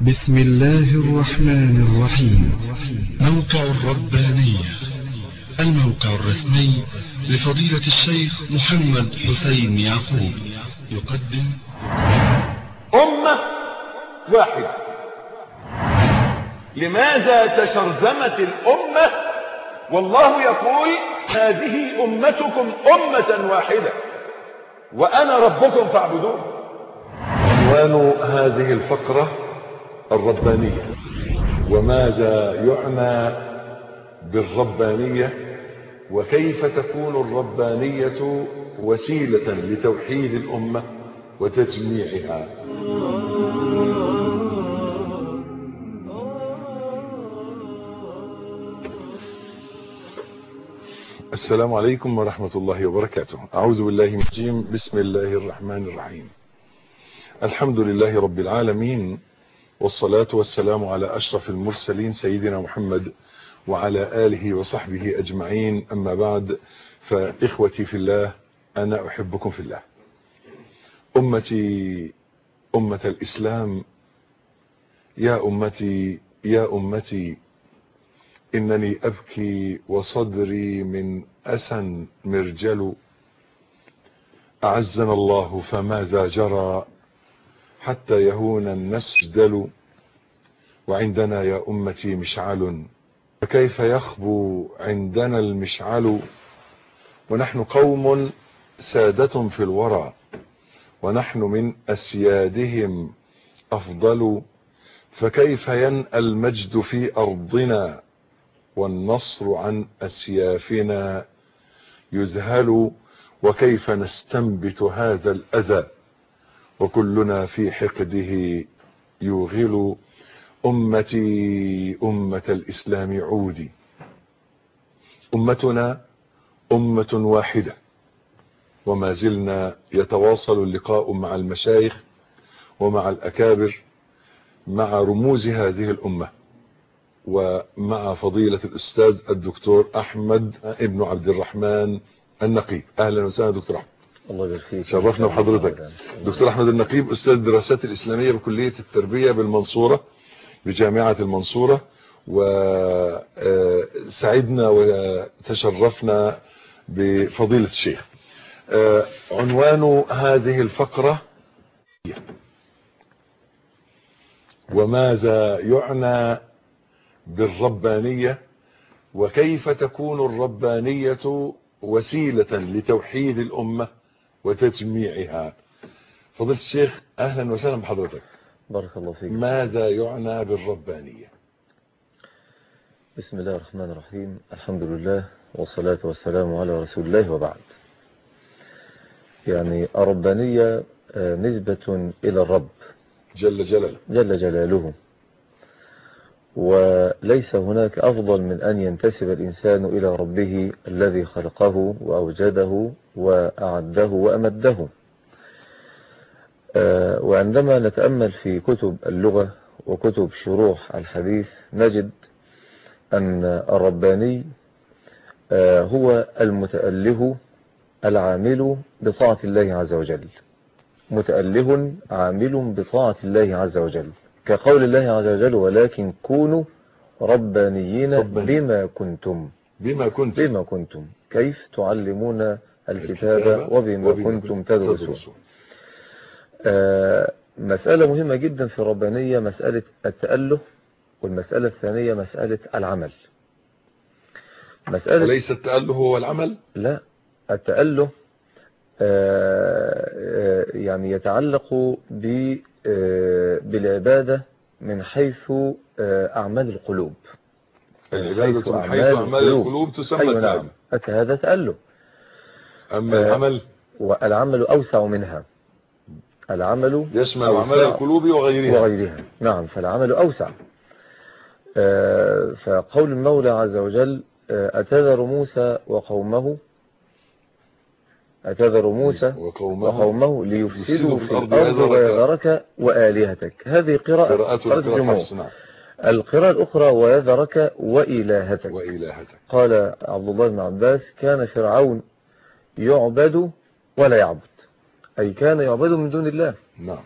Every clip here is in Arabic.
بسم الله الرحمن الرحيم. موقع الربانية، الموقع الرسمي لفضيلة الشيخ محمد حسين يعقوب، يقدم أمة واحدة. لماذا تشرذمت الأمة؟ والله يقول: هذه أمتكم أمة واحدة وأنا ربكم فاعبدون. عنوان هذه الفقرة: الربانية. وماذا يعنى بالربانية؟ وكيف تكون الربانية وسيلة لتوحيد الأمة وتجميعها؟ السلام عليكم ورحمة الله وبركاته. أعوذ بالله من الرجيم. بسم الله الرحمن الرحيم. الحمد لله رب العالمين، والصلاة والسلام على أشرف المرسلين سيدنا محمد وعلى آله وصحبه أجمعين. أما بعد، فإخوتي في الله، أنا أحبكم في الله. أمتي أمة الإسلام، يا أمتي يا أمتي، إنني أبكي وصدري من أسى مرجل. أعزنا الله فماذا جرى حتى يهون النسجدل. وعندنا يا أمتي مشعل، فكيف يخبو عندنا المشعل؟ ونحن قوم سادة في الورى، ونحن من أسيادهم أفضل. فكيف ينأى المجد في أرضنا والنصر عن أسيافنا يذهل؟ وكيف نستنبت هذا الأذى وكلنا في حقده يوغل؟ أمتي أمة الإسلام عودي، أمتنا أمة واحدة، وما زلنا يتواصل اللقاء مع المشايخ ومع الأكابر، مع رموز هذه الأمة، ومع فضيلة الأستاذ الدكتور أحمد ابن عبد الرحمن النقيب. أهلا وسهلا دكتور أحمد. الله يبارك فيك. شرفنا بحضرتك. دكتور أحمد النقيب أستاذ الدراسات الإسلامية بكلية التربية بالمنصورة بجامعة المنصورة، وسعدنا وتشرفنا بفضيلة الشيخ. عنوان هذه الفقرة: وماذا يعنى بالربانية؟ وكيف تكون الربانية وسيلة لتوحيد الأمة وتجميعها؟ فضيلة الشيخ، أهلا وسهلا بحضرتك. بارك الله فيك. ماذا يعنى بالربانية؟ بسم الله الرحمن الرحيم. الحمد لله والصلاة والسلام على رسول الله، وبعد. يعني الربانية نسبة إلى الرب جل جلاله جل جلاله، وليس هناك أفضل من أن ينتسب الإنسان إلى ربه الذي خلقه وأوجده وأعده وأمده. وعندما نتأمل في كتب اللغة وكتب شروح الحديث نجد أن الرباني هو المتأله العامل بطاعة الله عز وجل، متأله عامل بطاعة الله عز وجل، كقول الله عز وجل: ولكن كونوا ربانيين بما كنتم كيف تعلمون الكتاب وبما كنتم تدرسون. مسألة مهمة جدا في الربانية مسألة التأله، والمسألة الثانية مسألة العمل. وليس التأله هو العمل؟ لا، التأله يعني يتعلق بالعبادة من حيث أعمال القلوب. العبادة من حيث أعمال القلوب تسمى أيوة التأله. نعم، هذا تأله. أما العمل؟ والعمل أوسع منها. العمل يشمل أعمال القلوب وغيرها. نعم، فالعمل أوسع. فقول المولى عز وجل: أتذر موسى وقومه وقومه ليفسدوا في الأرض ويذرك وآلهتك. هذه قراءة الجمهور. القراءة الأخرى: ويذرك وإلهتك. قال عبد الله بن عباس: كان فرعون يعبد ولا يعبد، أي كان يعبد من دون الله. نعم.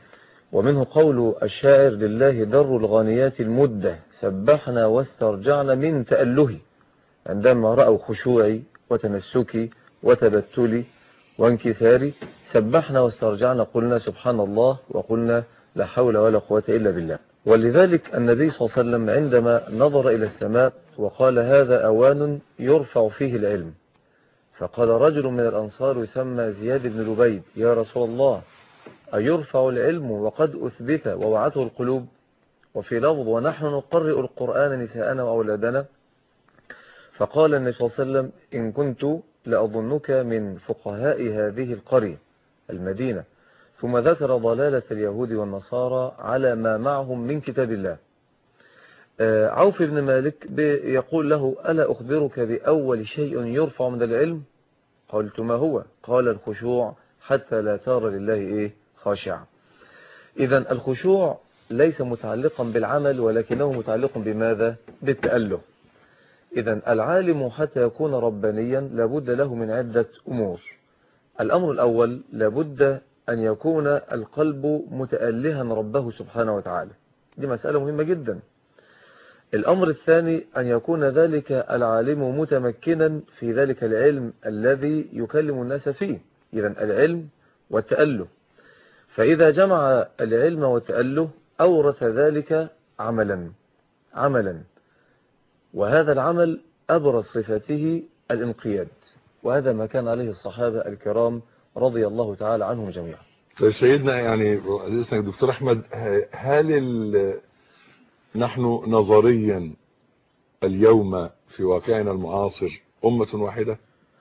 ومنه قول الشاعر: لله در الغانيات المدة سبحنا واسترجعنا من تأله، عندما رأوا خشوعي وتمسكي وتبتلي وانكساري سبحنا واسترجعنا، قلنا سبحان الله وقلنا لا حول ولا قوة إلا بالله. ولذلك النبي صلى الله عليه وسلم عندما نظر إلى السماء وقال: هذا أوان يرفع فيه العلم، فقال رجل من الأنصار يسمى زياد بن لبيد: يا رسول الله، أيرفع العلم وقد أثبت ووعته القلوب؟ وفي لفظ: ونحن نقرئ القرآن نساءنا وأولادنا. فقال النبي صلى الله عليه وسلم: إن كنت لأظنك من فقهاء هذه القرية المدينة. ثم ذكر ضلالة اليهود والنصارى على ما معهم من كتاب الله. عوف بن مالك يقول له: ألا أخبرك بأول شيء يرفع من العلم؟ قلت: ما هو؟ قال: الخشوع، حتى لا ترى لله خاشعا. إذن الخشوع ليس متعلقا بالعمل، ولكنه متعلق بماذا؟ بالتأله. إذن العالم حتى يكون ربانيا لابد له من عدة أمور. الأمر الأول: لابد أن يكون القلب متألها ربه سبحانه وتعالى، دي مسألة مهمة جدا. الأمر الثاني: أن يكون ذلك العالم متمكنا في ذلك العلم الذي يكلم الناس فيه. إذن العلم والتأله، فإذا جمع العلم والتأله أورث ذلك عملا، وهذا العمل أبرز صفته الانقياد، وهذا ما كان عليه الصحابة الكرام رضي الله تعالى عنهم جميعا. فسيدنا يعني حديثنا دكتور أحمد، هل نحن نظريا اليوم في واقعنا المعاصر أمة واحدة؟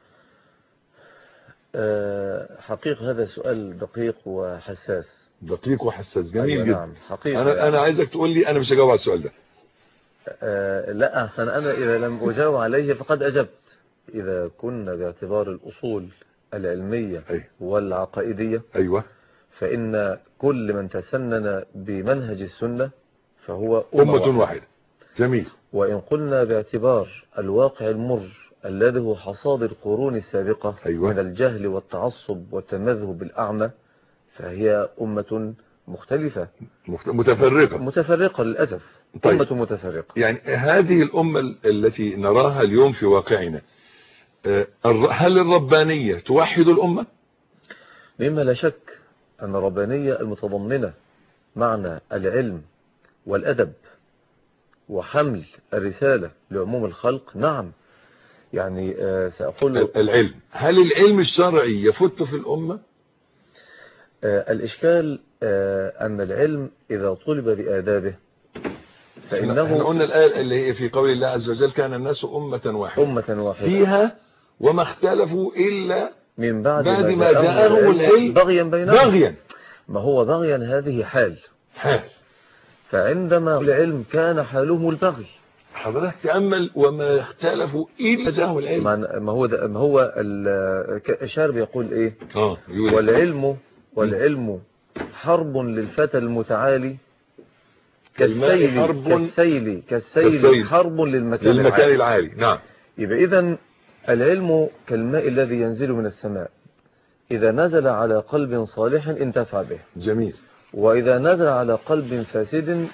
حقيقة هذا سؤال دقيق وحساس. جميل جدا. نعم حقيقة. أنا عايزك تقول لي، أنا مش هجاوب على السؤال ده. لا أحسن، أنا إذا لم أجاوب عليه فقد أجبت. إذا كنا باعتبار الأصول العلمية والعقائدية، أيوة، فإن كل من تسنن بمنهج السنة فهو أمة واحدة. جميل. وإن قلنا باعتبار الواقع المر الذي هو حصاد القرون السابقة، أيوة، من الجهل والتعصب والتمذهب الأعمى، فهي أمة مختلفة متفرقة للأسف. طيب. أمة متفرقة. يعني هذه الأمة التي نراها اليوم في واقعنا، هل الربانية توحد الأمة؟ مما لا شك أن الربانية المتضمنة معنى العلم والأدب وحمل الرسالة لعموم الخلق، نعم. يعني سأقول العلم، هل العلم الشرعي يفت في الأمة؟ الإشكال أن العلم إذا طلب بآدابه فإنه، احنا قلنا الآية اللي هي في قول الله عز وجل: كان الناس أمة واحدة فيها وما اختلفوا إلا من بعد ما جاءهم العلم بغيا بينهم. ما هو بغيا؟ هذه حال. فعندما العلم كان حالهم البغي. حضرتك تأمل: وما اختلفوا إلا جاءهم العلم. ما هو الشعر بيقول إيه؟ والعلم حرب للفتى المتعالي، كالسيل حرب للمكان العالي. نعم. يبقى إذن العلم كالماء الذي ينزل من السماء، إذا نزل على قلب صالح انتفع به. جميل. وإذا نزل على قلب فاسد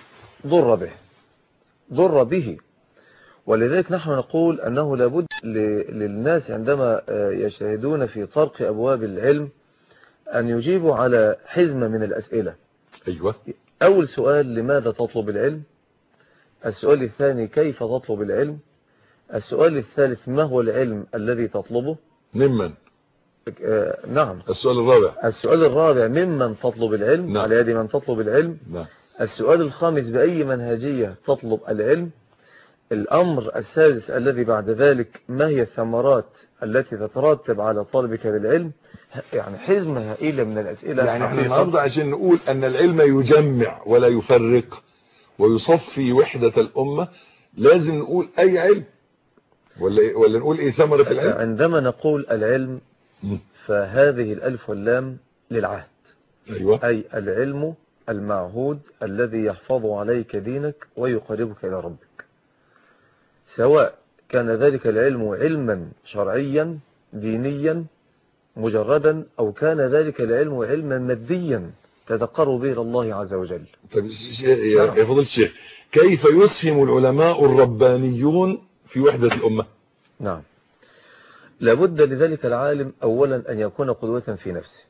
ضر به. ولذلك نحن نقول أنه لابد للناس عندما يجتهدون في طرق أبواب العلم أن يجيبوا على حزمة من الأسئلة. أيوة. أول سؤال: لماذا تطلب العلم؟ السؤال الثاني: كيف تطلب العلم؟ السؤال الثالث: ما هو العلم الذي تطلبه؟ ممن؟ نعم. السؤال الرابع: ممن تطلب العلم؟ نعم. على يد من تطلب العلم؟ نعم. السؤال الخامس: بأي منهجية تطلب العلم؟ الأمر السادس الذي بعد ذلك: ما هي الثمرات التي تترتب على طلبك للعلم؟ يعني حزمة هائلة من الأسئلة. يعني احنا النهارده عشان نقول أن العلم يجمع ولا يفرق ويصفي وحدة الأمة، لازم نقول أي علم، ولا نقول إيه ثمرة العلم؟ عندما نقول العلم فهذه الألف واللام للعهد. أيوة. أي العلم المعهود الذي يحفظ عليك دينك ويقربك إلى ربك، سواء كان ذلك العلم علما شرعيا دينيا مجردا، أو كان ذلك العلم علما ماديا تتقرب به إلى الله عز وجل. طيب يا فضيلة الشيخ، كيف يسهم العلماء الربانيون في وحدة الأمة؟ نعم، لابد لذلك العالم أولا أن يكون قدوة في نفسه.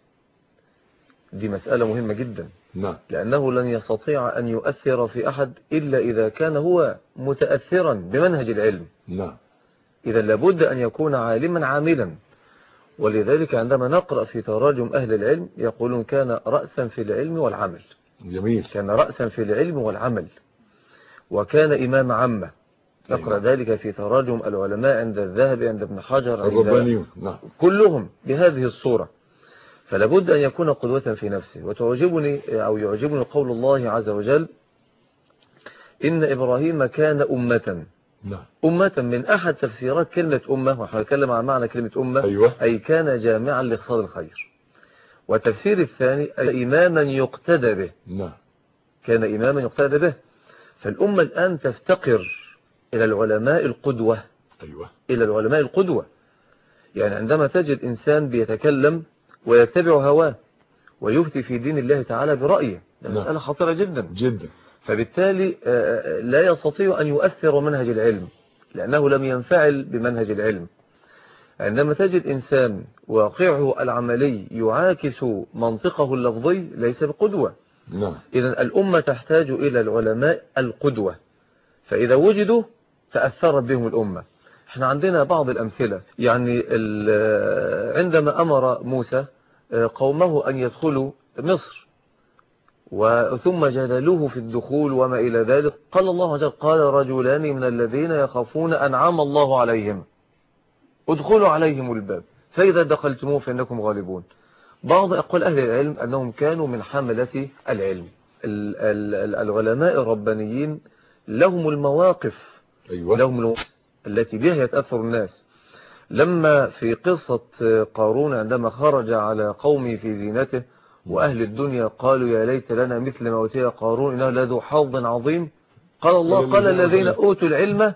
دي مسألة مهمة جدا. نعم. لأنه لن يستطيع أن يؤثر في أحد إلا إذا كان هو متأثرا بمنهج العلم. نعم. إذا لابد أن يكون عالما عاملا. ولذلك عندما نقرأ في تراجم أهل العلم يقولون كان رأسا في العلم والعمل. جميل. كان رأسا في العلم والعمل، وكان إمام عامة. نقرأ ذلك في تراجم العلماء عند الذهبي، عند ابن حجر، عند الربانيون. نعم. كلهم بهذه الصورة. فلابد أن يكون قدوة في نفسه. يعجبني قول الله عز وجل: إن إبراهيم كان أمة. نعم. أمة من أحد تفسيرات كلمة أمة، ونحن نتكلم عن معنى كلمة أمة. أيوة. أي كان جامعا لخصال الخير. والتفسير الثاني إماما يقتدى به. نعم. كان إماما يقتدى به. فالأمة الآن تفتقر إلى العلماء القدوة. أيوة. إلى العلماء القدوة. يعني عندما تجد إنسان بيتكلم ويتبع هواه ويفتي في دين الله تعالى برأيه، مسألة خطيرة جدا جدا. فبالتالي لا يستطيع أن يؤثر منهج العلم، لأنه لم ينفعل بمنهج العلم. عندما تجد إنسان واقعه العملي يعاكس منطقه اللفظي ليس بقدوة. نعم. إذن الأمة تحتاج إلى العلماء القدوة، فإذا وجدوا تأثرت بهم الأمة. احنا عندنا بعض الأمثلة. يعني عندما أمر موسى قومه أن يدخلوا مصر وثم جادلوه في الدخول وما إلى ذلك، قال الله عز وجل: قال رجلان من الذين يخافون أنعم الله عليهم ادخلوا عليهم الباب فإذا دخلتموه فإنكم غالبون. بعض أقوال أهل العلم أنهم كانوا من حملة العلم. العلماء الربانيين لهم المواقف. أيوة. لهم المواقف التي بها يتأثر الناس. لما في قصة قارون عندما خرج على قومه في زينته وأهل الدنيا قالوا: يا ليت لنا مثل ما أوتي قارون إنه لذو حظ عظيم، قال الله: قال الذين أوتوا العلم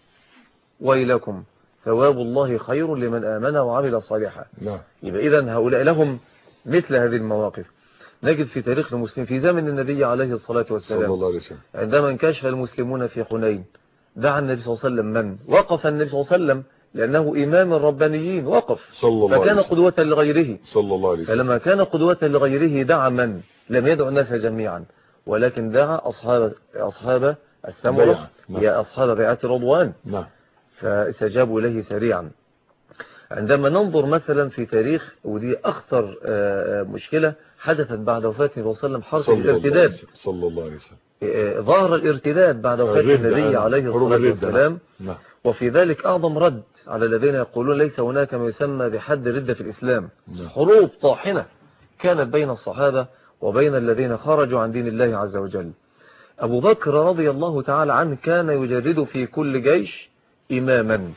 ويلكم ثواب الله خير لمن آمن وعمل صالحا. يبقى إذن هؤلاء لهم مثل هذه المواقف. نجد في تاريخ المسلمين في زمن النبي عليه الصلاة والسلام صلى الله عليه وسلم عندما انكشف المسلمون في حنين دعا النبي صلى الله عليه وسلم من وقف النبي صلى الله عليه وسلم لأنه إمام الربانيين وقف صلى الله عليه فكان وسلم. قدوة لغيره صلى الله عليه وسلم. فلما كان قدوة لغيره دعا من لم يدعو الناس جميعا ولكن دعا أصحاب السمرة يا أصحاب بيعة رضوان فاستجابوا إليه سريعا. عندما ننظر مثلا في تاريخ ودي أخطر مشكلة حدثت بعد وفاة النبي صلى الله عليه وسلم حرب الارتداد صلى الله عليه وسلم. ظهر الارتداد بعد وفاة النبي عليه الصلاة والسلام وفي ذلك أعظم رد على الذين يقولون ليس هناك ما يسمى بحد ردة في الإسلام. حروب طاحنة كانت بين الصحابة وبين الذين خرجوا عن دين الله عز وجل. أبو بكر رضي الله تعالى عنه كان يجرد في كل جيش إماما.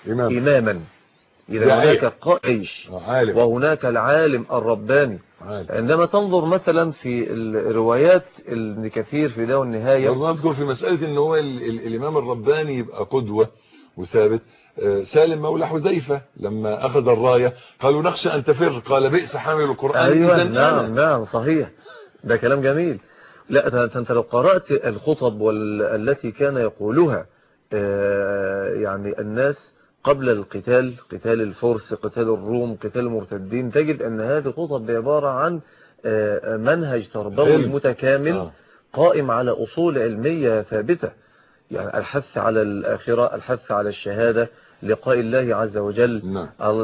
إذا هناك قائش وهناك العالم الرباني. عندما تنظر مثلا في الروايات ابن كثير في داء والنهاية نذكر في مسألة ان هو الإمام الرباني يبقى قدوة وثابت. سالم مولى حذيفة لما أخذ الراية قالوا نخشى أن تفر قال بئس حامل القرآن. أيوة نعم صحيح ده كلام جميل. لا أنت لو قرأت الخطب التي كان يقولها يعني الناس قبل القتال قتال الفرس قتال الروم قتال المرتدين تجد أن هذه الخطب عبارة عن منهج تربوي متكامل قائم على أصول علمية ثابتة. يعني الحث على الآخرة الحث على الشهادة لقاء الله عز وجل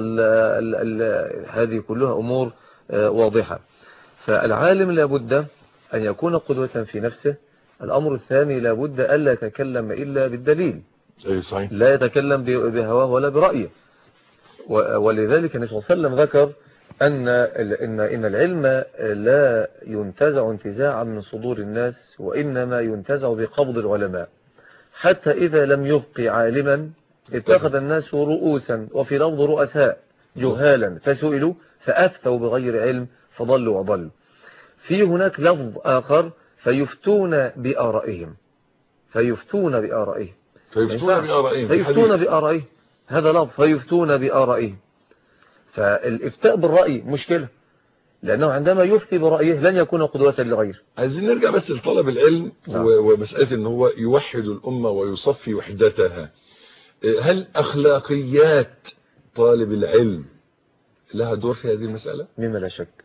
هذه كلها أمور واضحة. فالعالم لابد أن يكون قدوة في نفسه. الأمر الثاني لابد ألا يتكلم إلا بالدليل. صحيح. لا يتكلم بهواه ولا برأيه. ولذلك النبي صلى الله عليه وسلم ذكر إن العلم لا ينتزع انتزاعا من صدور الناس وإنما ينتزع بقبض العلماء حتى إذا لم يبقي عالما اتخذ الناس رؤوسا وفي لفظ رؤساء جهالا فسئلوا فأفتوا بغير علم فضلوا وضلوا. في هناك لفظ آخر فيفتون بآرائهم فيفتون بآرائهم هذا لفظ فيفتون بآرائهم. فالإفتاء بالرأي مشكلة لأنه عندما يفتي برأيه لن يكون قدوة لغيره. عايزين نرجع بس لطلب العلم. نعم. ومسألة ان هو يوحد الأمة ويصفي وحدتها. هل أخلاقيات طالب العلم لها دور في هذه المسألة؟ مما لا شك.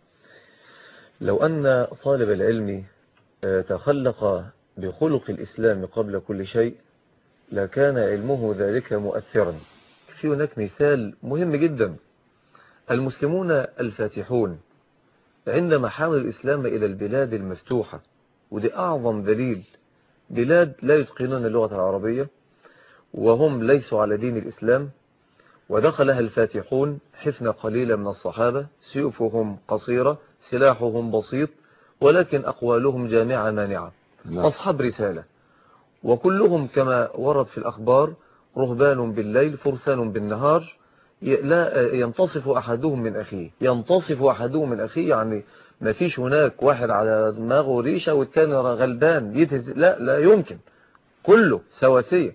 لو أن طالب العلم تخلق بخلق الإسلام قبل كل شيء لكان علمه ذلك مؤثرا. في هناك مثال مهم جدا. المسلمون الفاتحون عندما حملوا الإسلام إلى البلاد المفتوحة، ودي أعظم دليل، بلاد لا يتقنون اللغة العربية وهم ليسوا على دين الإسلام، ودخلها الفاتحون حفنة قليلة من الصحابة، سيوفهم قصيرة، سلاحهم بسيط، ولكن أقوالهم جامعة مانعة. أصحاب رسالة، وكلهم كما ورد في الأخبار رهبان بالليل فرسان بالنهار، لا ينتصف أحدهم من أخيه. ينتصف أحدهم من أخيه يعني ما فيش هناك واحد على دماغه ريشة والتاني غلبان يتهز، لا يمكن، كله سواسية.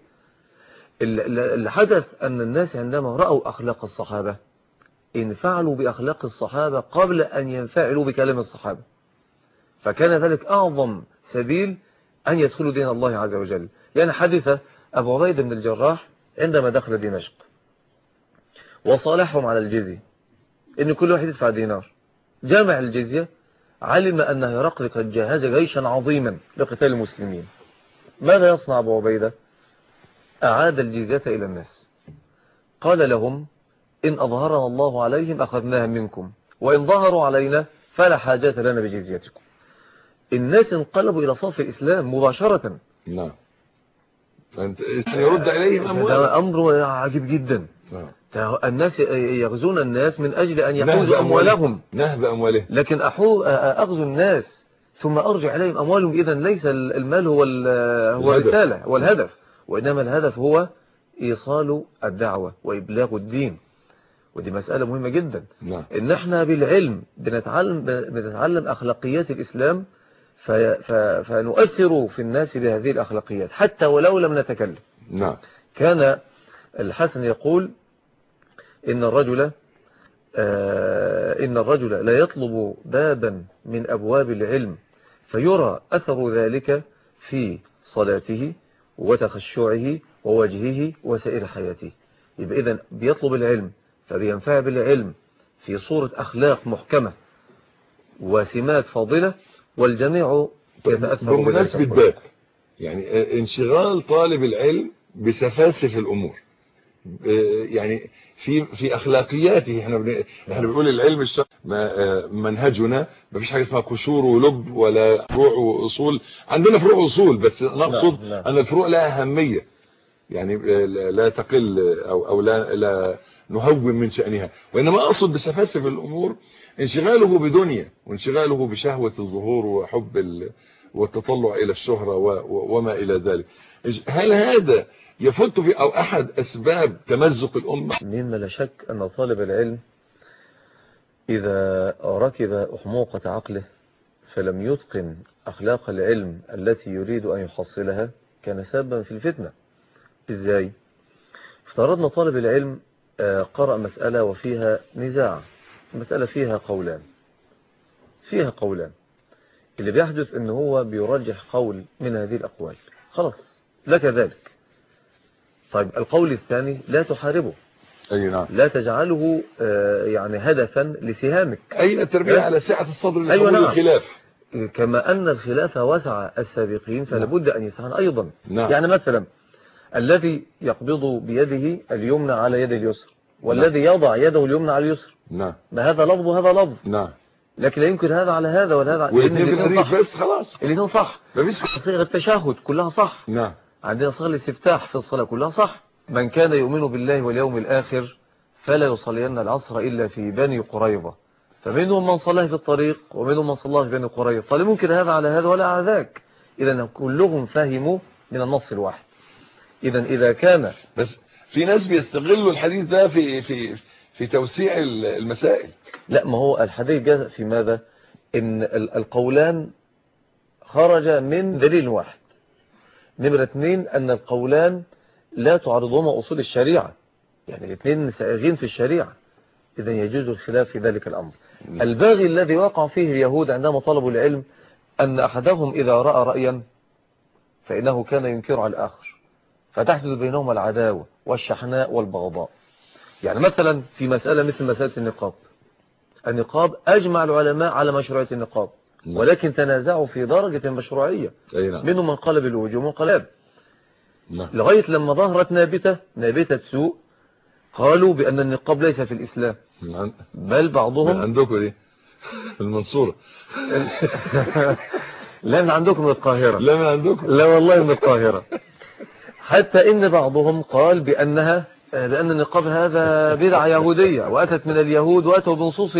اللي حدث أن الناس عندما رأوا أخلاق الصحابة انفعلوا بأخلاق الصحابة قبل أن ينفعلوا بكلام الصحابة، فكان ذلك أعظم سبيل أن يدخلوا دين الله عز وجل. يعني حدث أبو عبيدة بن الجراح عندما دخل دمشق وصالحهم على الجزية إن كل واحد يدفع دينار، جامع الجزية، علم أن هرقل قد جهز جيشا عظيما لقتال المسلمين. ماذا يصنع أبو عبيدة؟ أعاد الجزية إلى الناس، قال لهم إن أظهرنا الله عليهم أخذناها منكم، وإن ظهروا علينا فلا حاجة لنا بجزيتكم. الناس انقلبوا إلى صف الإسلام مباشرة. نعم. أنت يرد إليهم أموال. هذا أمر عجيب جدا. نعم. الناس يغزون الناس من أجل أن يحوزوا أموالهم، نهب أموالهم، لكن أغزو الناس ثم أرجع إليهم أموالهم. إذن ليس المال هو الرسالة والهدف، وإنما الهدف هو إيصال الدعوة وإبلاغ الدين. ودي مسألة مهمة جدا. نعم. إن احنا بالعلم بنتعلم أخلاقيات الإسلام فنؤثر في الناس بهذه الأخلاقيات حتى ولو لم نتكلم. نعم. كان الحسن يقول إن الرجل لا يطلب بابا من أبواب العلم فيرى أثر ذلك في صلاته وتخشعه ووجهه وسائر حياته. يبقى إذن بيطلب العلم فبينفع بالعلم في صورة أخلاق محكمة وسمات فاضلة، والجميع يتأثر. بمناسبة باب يعني انشغال طالب العلم بسفاسف الأمور، يعني في أخلاقياته. احنا بنقول العلم الشرعي منهجنا ما فيش حاجة اسمها قشور ولب ولا فروع وأصول. عندنا فروع وأصول بس نقصد أن الفروع لها أهمية، يعني لا تقل أو لا نهون من شأنها، وإنما أقصد بسفاسف الأمور انشغاله بدنيا وانشغاله بشهوة الظهور وحب والتطلع إلى الشهرة وما إلى ذلك. هل هذا يفوت في أو أحد أسباب تمزق الأمة؟ مما لا شك أن طالب العلم إذا ركب أحموقة عقله فلم يتقن أخلاق العلم التي يريد أن يحصلها كان سببا في الفتنة. إزاي؟ افترضنا طالب العلم قرأ مسألة وفيها نزاع، مسألة فيها قولان، اللي بيحدث ان هو بيرجح قول من هذه الأقوال، خلاص لك ذلك. طيب القول الثاني لا تحاربه، أي نعم، لا تجعله يعني هدفا لسهامك. أي التربية على سعة الصدر لقبول أيوة نعم. الخلاف كما أن الخلاف وسع السابقين فلابد أن يسعنا أيضا. نعم. يعني مثلا الذي يقبض بيده اليمنى على يد اليسر والذي يضع يده اليمنى على اليسر، نعم، ما هذا لفظ وهذا لفظ، نعم، لكن لا يمكن هذا على هذا ولا هذا، والاثنين بالحديث بس خلاص الاثنين صح. صيغة التشهد كلها صح. نعم. عندنا صيغة الاستفتاح في الصلاة كلها صح. من كان يؤمن بالله واليوم الآخر فلا يصلين العصر إلا في بني قريظة، فمنهم من صلاه في الطريق ومنهم من صلاه في بني قريظة، فلا ممكن هذا على هذا ولا على ذاك. إذا كلهم فهموا من النص الواحد. إذا كان بس في ناس بيستغلوا الحديث ده في توسيع المسائل. لا، ما هو الحديث جاء في ماذا؟ إن القولان خرج من دليل واحد. نمرة 2 أن القولان لا تعرضهما أصول الشريعة، يعني الاثنين سائغين في الشريعة. إذا يجوز الخلاف في ذلك الأمر. الباغي الذي وقع فيه اليهود عندما طلبوا العلم أن أحدهم إذا رأى رأيا فإنه كان ينكر على الآخر، فتحدث بينهما العداوة والشحناء والبغضاء. يعني مثلا في مسألة مثل مسألة النقاب أجمع العلماء على مشروعية النقاب، ولكن تنازعوا في درجة المشروعية. منهم من قال بالوجوب ومن قال لغاية لما ظهرت نابتة سوء قالوا بأن النقاب ليس في الإسلام، بل بعضهم عندكم دي في المنصورة لا من عندكم من القاهرة، لا من عندكم، لا والله من القاهرة. حتى إن بعضهم قال بأن النقاب هذا بدعة يهودية وأتت من اليهود وأتوا بنصوص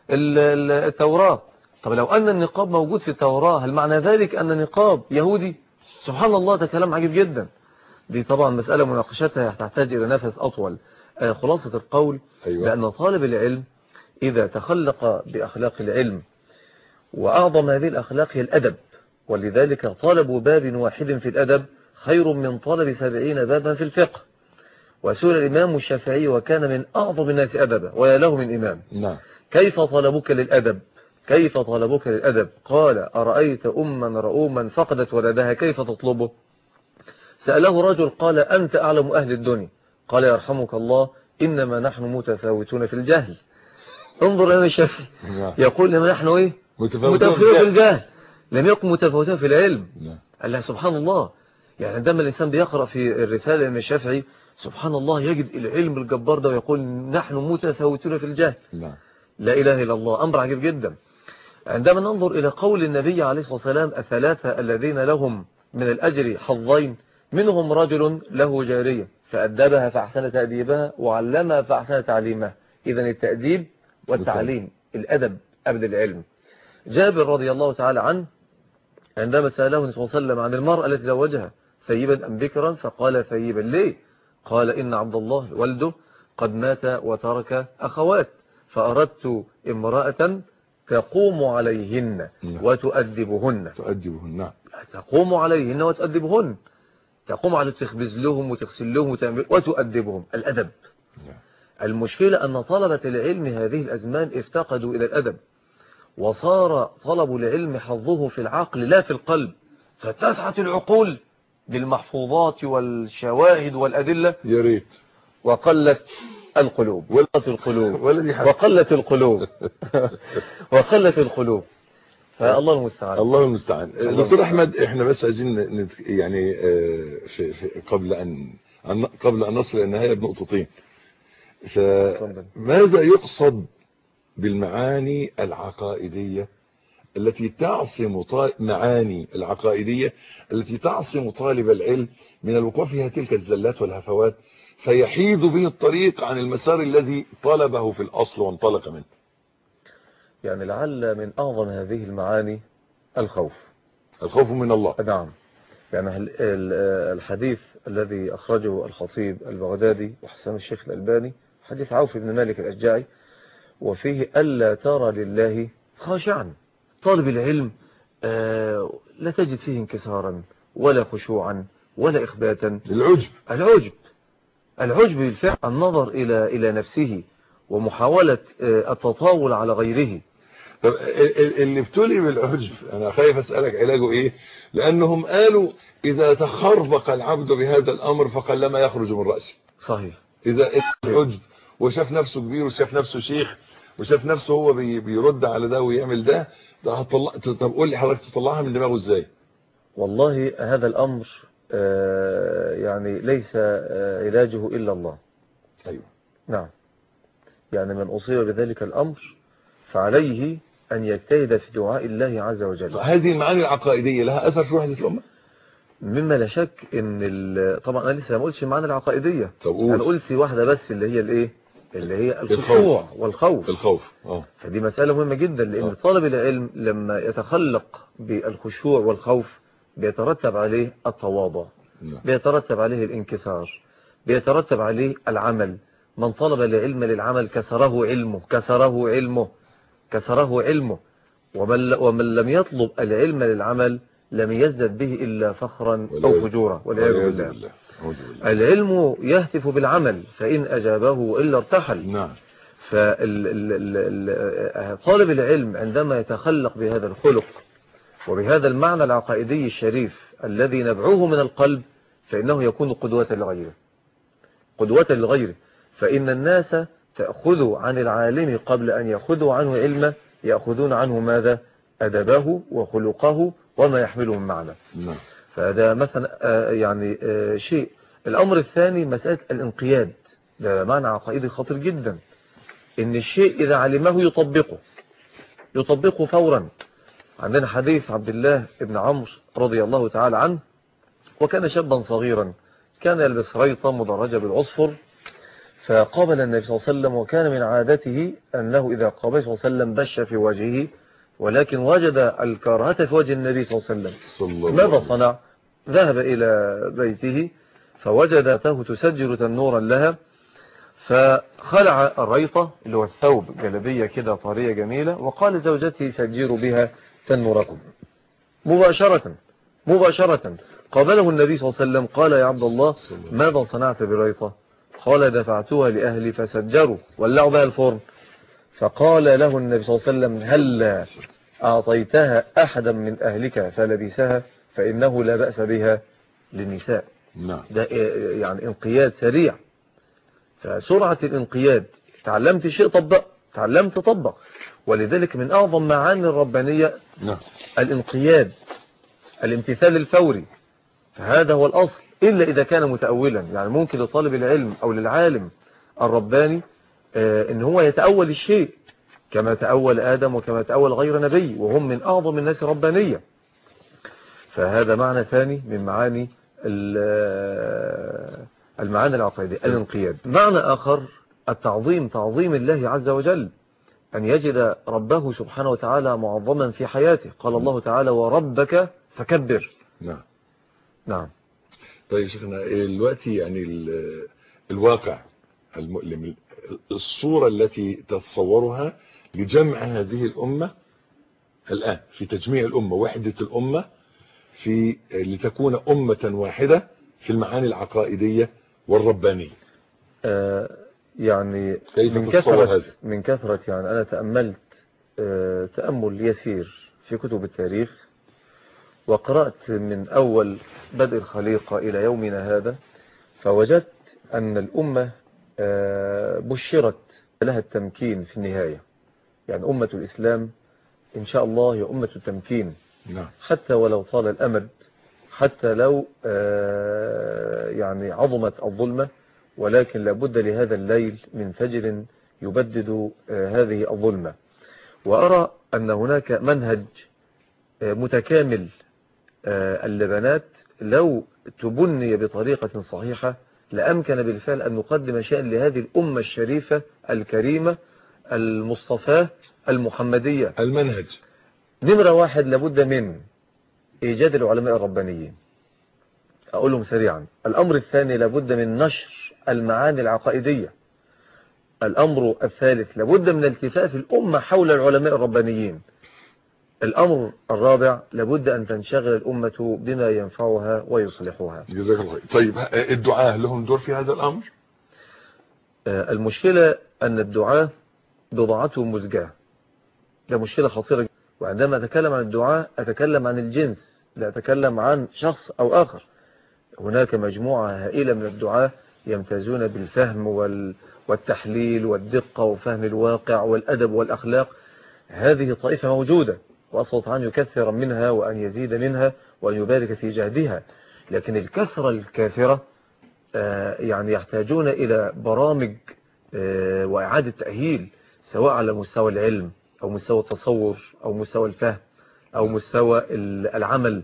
التوراة. طب لو أن النقاب موجود في التوراة هل معنى ذلك أن النقاب يهودي؟ سبحان الله، ده كلام عجيب جدا. دي طبعا مسألة مناقشتها تحتاج إلى نفس أطول. خلاصة القول بأن طالب العلم إذا تخلق بأخلاق العلم، وأعظم هذه الأخلاق هي الأدب، ولذلك طالب باب واحد في الأدب خير من طلب 70 بابا في الفقه. وسئل الإمام الشافعي وكان من أعظم الناس أدبا ويا له من إمام، كيف طلبك للأدب؟ كيف طلبك للأدب؟ قال أرأيت أما رؤوما فقدت ولدها كيف تطلبه؟ سأله رجل قال أنت أعلم أهل الدنيا، قال يرحمك الله إنما نحن متفاوتون في الجهل. انظر أنا الشافعي يقول لما نحن إيه؟ متفاوتون في الجهل، لم يكن متفاوتون في العلم. قال له سبحان الله. يعني عندما الإنسان بيقرأ في الرسالة من الشافعي سبحان الله يجد العلم الجبار ده ويقول نحن متفاوتون في الجهل. لا إله إلا الله، أمر عجيب جدا. عندما ننظر إلى قول النبي عليه الصلاة والسلام الثلاثة الذين لهم من الأجر حظين، منهم رجل له جارية فأدبها فأحسن تأديبها وعلمها فأحسن تعليمها. إذن التأديب والتعليم، الأدب قبل العلم. جابر رضي الله تعالى عنه عندما سأله النبي صلى الله عليه وسلم عن المرأة التي زوجها ثيبا أم بكرا فقال ثيبا، ليه؟ قال إن عبد الله والده قد مات وترك أخوات فأردت امرأة تقوم عليهن وتؤدبهن. تقوم عليهن وتؤدبهن، تقوم على تخبز لهم وتغسل لهم وتؤدبهم، الأدب. المشكلة أن طلبة العلم هذه الأزمان افتقدوا إلى الأدب، وصار طلب العلم حظه في العقل لا في القلب، فتسعة العقول بالمحفوظات والشواهد والأدلة يا ريت، وقلت القلوب وقلت القلوب فالله المستعان. الله المستعان. دكتور أحمد، احنا بس عايزين يعني قبل أن نصل إلى النهاية بنقطتين. فماذا يقصد بالمعاني العقائدية التي تعصم تعصم طالب العلم من الوقوع فيها تلك الزلات والهفوات فيحيد به الطريق عن المسار الذي طلبه في الأصل وانطلق منه؟ يعني لعل من أعظم هذه المعاني الخوف من الله. نعم. يعني الحديث الذي أخرجه الخطيب البغدادي وحسن الشيخ الألباني، حديث عوف بن مالك الأشجعي، وفيه ألا ترى لله خاشعا. طالب العلم لا تجد فيه انكسارا ولا خشوعا ولا إخباتا. العجب بالفعل، النظر إلى نفسه ومحاولة التطاول على غيره. طب اللي ابتلي بالعجب أنا خايف أسألك علاجه إيه؟ لأنهم قالوا إذا تخربق العبد بهذا الأمر فقلما يخرج من رأسه. صحيح. إذا العجب وشاف نفسه كبير وشاف نفسه شيخ وشاف نفسه هو بيرد على ده ويعمل ده هتطلع. طب قول لي حضرتك تطلعها من دماغه إزاي؟ والله هذا الأمر يعني ليس علاجه إلا الله. أيوة. نعم. يعني من أصيب بذلك الأمر فعليه أن يجتهد في دعاء الله عز وجل. هذه المعاني العقائدية لها أثر في وحدة الأمة؟ مما لا شك ان طبعا انا لسه ما قلتش المعاني العقائدية، انا قلت واحدة بس اللي هي الايه، اللي هي الخشوع والخوف. فدي مسألة مهمة جدا، لان طالب العلم لما يتخلق بالخشوع والخوف بيترتب عليه التواضع، بيترتب عليه الانكسار، بيترتب عليه العمل. من طلب العلم للعمل كسره علمه ومن لم يطلب العلم للعمل لم يزدد به إلا فخرا أو فجورا والعياذ بالله. العلم يهتف بالعمل فإن أجابه إلا ارتحل. نعم. طالب العلم عندما يتخلق بهذا الخلق وبهذا المعنى العقائدي الشريف الذي نبعه من القلب فإنه يكون قدوة لغيره، قدوة لغيره. فإن الناس تأخذ عن العالم قبل أن يأخذوا عنه علما، يأخذون عنه ماذا؟ أدبه وخلقه وما يحمله من معنى. فهذا مثلا يعني شيء. الأمر الثاني مسألة الانقياد، ده معنى عقائدي خطير جدا. إن الشيء إذا علمه يطبقه فورا. عندنا حديث عبد الله بن عمرو رضي الله تعالى عنه، وكان شابا صغيرا كان يلبس ريطة مدرجة بالعصفر، فقابل النبي صلى الله عليه وسلم، وكان من عادته أنه إذا قابل صلى الله عليه وسلم بش في وجهه، ولكن وجد الكراهة في وجه النبي صلى الله عليه وسلم. ماذا صنع؟ ذهب إلى بيته فوجدته تسجل تنورا لها، فخلع الريطة اللي هو الثوب، جلبية كده طرية جميلة، وقال لزوجته سجلوا بها تنوركم. مباشرة قابله النبي صلى الله عليه وسلم، قال يا عبد الله ماذا صنعت بالريطة؟ قال دفعتها لأهلي فسجروا ولعوا بها الفرن. فقال له النبي صلى الله عليه وسلم هل أعطيتها أحدا من أهلك فلبسها؟ فإنه لا بأس بها للنساء. ده يعني انقياد سريع. فسرعة الانقياد، تعلمت شيء طبق، تعلمت تطبق. ولذلك من أعظم معاني الربانية الانقياد، الامتثال الفوري. فهذا هو الأصل، إلا إذا كان متأولا. يعني ممكن لطالب العلم أو للعالم الرباني إن هو يتأول الشيء كما تأول آدم وكما تأول غير نبي، وهم من أعظم الناس ربانية. فهذا معنى ثاني من معاني المعاني العقائدية، الانقياد. معنى آخر التعظيم، تعظيم الله عز وجل، أن يجد ربه سبحانه وتعالى معظما في حياته. قال الله تعالى وربك فكبر. نعم. طيب شيخنا دلوقتي يعني الواقع المؤلم، الصورة التي تتصورها لجمع هذه الأمة الآن، في تجميع الأمة، وحدة الأمة، في لتكون أمة واحدة في المعاني العقائدية والربانية، يعني من كثرة يعني أنا تأملت تأمل يسير في كتب التاريخ، وقرأت من أول بدء الخليقة إلى يومنا هذا، فوجدت أن الأمة بشرت لها التمكين في النهاية. يعني أمة الإسلام إن شاء الله هي أمة التمكين، حتى ولو طال الأمد، حتى لو يعني عظمت الظلمة، ولكن لابد لهذا الليل من فجر يبدد هذه الظلمة. وأرى أن هناك منهج متكامل اللبنات لو تبني بطريقة صحيحة لأمكن بالفعل أن نقدم شيئا لهذه الأمة الشريفة الكريمة المصطفاة المحمدية. المنهج نمرة واحد، لابد من إيجاد العلماء الربانيين، أقولهم سريعا. الأمر الثاني، لابد من نشر المعاني العقائدية. الأمر الثالث، لابد من التفاف الأمة حول العلماء الربانيين. الأمر الرابع، لابد أن تنشغل الأمة بما ينفعها ويصلحها. جزاك الله خير. طيب الدعاة لهم دور في هذا الأمر؟ المشكلة أن الدعاة بضاعتهم مزجاة، ده مشكلة خطيرة. وعندما أتكلم عن الدعاة أتكلم عن الجنس، لا أتكلم عن شخص أو آخر. هناك مجموعة هائلة من الدعاة يمتازون بالفهم والتحليل والدقة وفهم الواقع والأدب والأخلاق. هذه طائفة موجودة، وأسأل الله أن يكثر منها وأن يزيد منها وأن يبارك في جهدها. لكن الكثرة الكافرة يعني يحتاجون إلى برامج وإعادة تأهيل، سواء على مستوى العلم أو مستوى التصور أو مستوى الفهم أو مستوى العمل.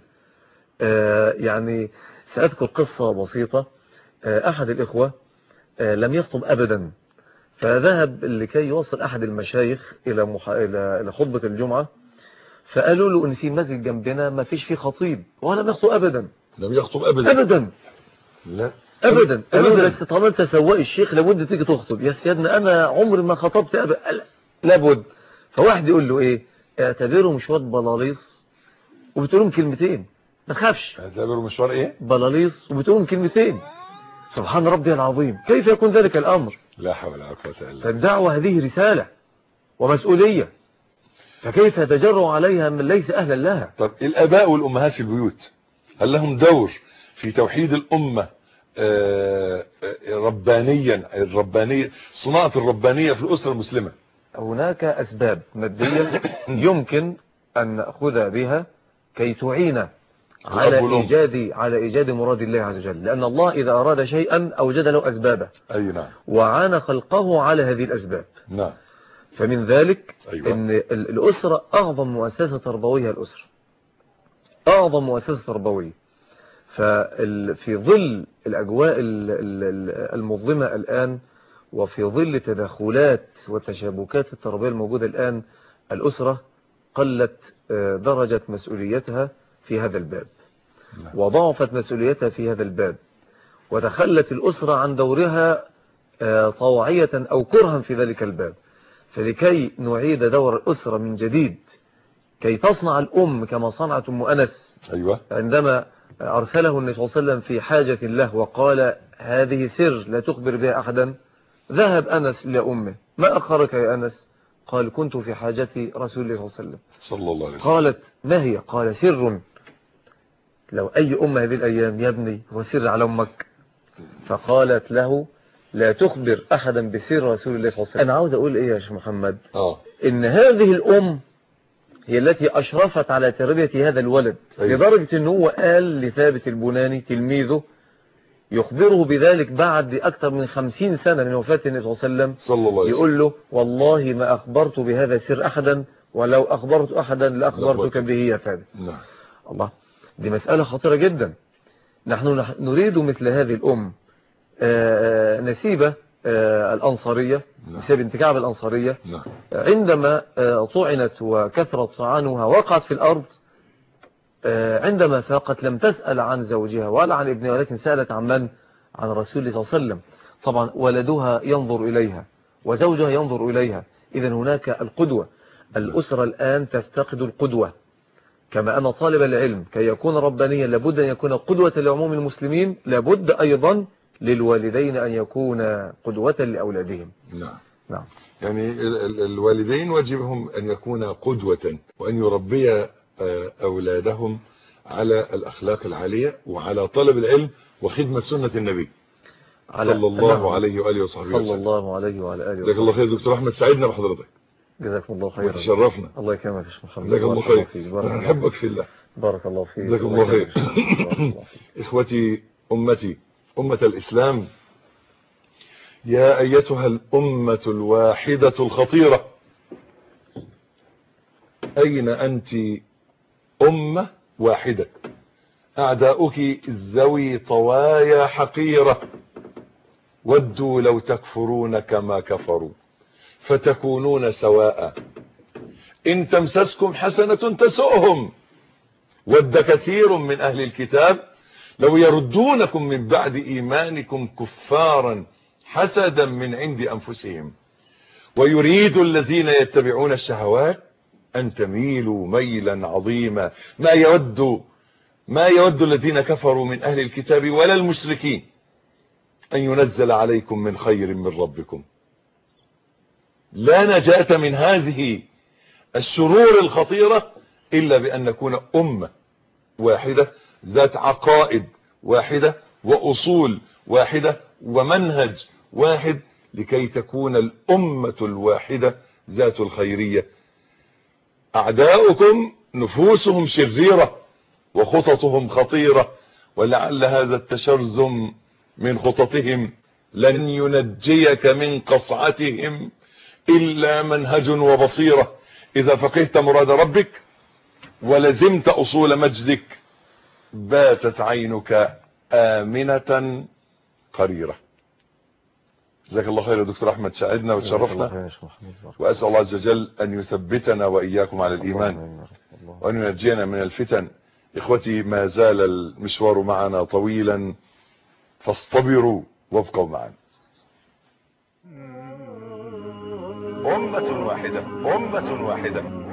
يعني سأذكر قصة بسيطة. أحد الإخوة لم يخطب أبدا، فذهب لكي يوصل أحد المشايخ إلى خطبة الجمعة، فقالوا له إن في مسجد جنبنا ما فيش فيه خطيب، وأنا لم يخطب أبدا. لم يخطب أبدا؟ أبدا، لا أبدا. قالوا له بس طالما أنت سواق الشيخ لابد تيجي تخطب. يا سيدنا أنا عمري ما خطبت أبدا. لابد. فواحد يقول له إيه، اعتبره مشوار بلاليص وبتقولهم كلمتين، ما تخافش. اعتبره مشوار إيه؟ بلاليص وبتقولهم كلمتين. سبحان ربي العظيم، كيف يكون ذلك الأمر؟ لا حول ولا قوة إلا بالله. فالدعوة هذه رسالة ومسؤولية، فكيف يتجرأ عليها من ليس أهلا لها؟ طب الآباء والأمهات في البيوت هل لهم دور في توحيد الأمة الربانية صناعة الربانية في الأسرة المسلمة؟ هناك أسباب مادية يمكن أن نأخذ بها كي تعين على إيجاد مراد الله عز وجل، لأن الله إذا أراد شيئا أوجد له أسبابه. أي نعم. وعان خلقه على هذه الأسباب. نعم. فمن ذلك أيوة. أن الأسرة أعظم مؤسسة تربوية، الأسرة أعظم مؤسسة تربوية. ففي ظل الأجواء المظلمة الآن، وفي ظل تدخلات وتشابكات التربية الموجودة الآن، الأسرة قلت درجة مسؤوليتها في هذا الباب، وضعفت مسؤوليتها في هذا الباب، وتخلت الأسرة عن دورها طوعية أو كرها في ذلك الباب. فلكي نعيد دور الأسرة من جديد، كي تصنع الأم كما صنعت أم أنس. أيوة. عندما أرسله النبي صلى الله عليه وسلم في حاجة له وقال هذه سر لا تخبر بها أحدا، ذهب أنس لأمه: ما أخرك يا أنس؟ قال: كنت في حاجة رسول الله صلى الله عليه وسلم. قالت: ما هي؟ قال: سر. لو أي أم هذه الأيام: يا ابني هو سر على أمك. فقالت له: لا تخبر أحدا بسر رسول الله صلى الله عليه وسلم. أنا عاوز أقول إيه يا شيخ محمد؟ إن هذه الأم هي التي أشرفت على تربية هذا الولد. أيوة. لدرجة أنه هو قال لثابت البناني تلميذه، يخبره بذلك بعد أكثر من 50 سنة من وفاة النبي صلى الله عليه وسلم، يقول له: والله ما أخبرت بهذا السر أحدا، ولو أخبرت أحدا لأخبرتك به يا ثابت. نعم. الله، دي مسألة خطيرة جدا. نحن نريد مثل هذه الأم نسيبة الأنصارية، نسيب بنت كعب الأنصارية، عندما طعنت وكثرت طعنها وقعت في الأرض، عندما فاقت لم تسأل عن زوجها ولا عن ابنها، ولكن سألت عن من؟ عن رسول الله صلى الله عليه وسلم. طبعا ولدها ينظر إليها وزوجها ينظر إليها، إذن هناك القدوة. الأسرة الآن تفتقد القدوة، كما أن طالب العلم كي يكون ربانيا لابد أن يكون قدوة لعموم المسلمين، لابد أيضا للوالدين أن يكون قدوة لأولادهم. نعم. يعني الوالدين واجبهم أن يكون قدوة، وأن يربي أولادهم على الأخلاق العالية وعلى طلب العلم وخدمة سنة النبي صلى الله عليه وآله وصحبه وسلم. صلى الله عليه وعلى آله وصحبه. جزاك الله خير دكتور أحمد، سعدنا بحضرتك. جزاكم الله خيرا. تشرفنا. الله يكرمك يا شيخ محمد. جزاك الله خير. نحبك في الله. بارك الله فيك. جزاك الله خير. إخوتي، أمتي، أمة الإسلام، يا أيتها الأمة الواحدة الخطيرة، أين أنت أمة واحدة؟ أعداؤك ذوي طوايا حقيرة، ودوا لو تكفرون كما كفروا فتكونون سواء. إن تمسسكم حسنة تسؤهم، ود كثير من أهل الكتاب لو يردونكم من بعد إيمانكم كفارا حسدا من عند أنفسهم، ويريد الذين يتبعون الشهوات أن تميلوا ميلا عظيما. ما يود الذين كفروا من أهل الكتاب ولا المشركين أن ينزل عليكم من خير من ربكم. لا نجاة من هذه الشرور الخطيرة إلا بأن نكون أمة واحدة ذات عقائد واحدة وأصول واحدة ومنهج واحد، لكي تكون الأمة الواحدة ذات الخيرية. أعداؤكم نفوسهم شريرة وخططهم خطيرة، ولعل هذا التشرذم من خططهم لن ينجيك من قصعتهم إلا منهج وبصيرة. إذا فقهت مراد ربك ولزمت أصول مجدك باتت عينك آمنة قريرة. جزاك الله خير يا دكتور أحمد، سعدنا وتشرفنا، وأسأل الله عز وجل أن يثبتنا وإياكم على الإيمان وأن ينجينا من الفتن. إخوتي، ما زال المشوار معنا طويلا، فاصطبروا وابقوا معنا. أمة واحدة، أمة واحدة.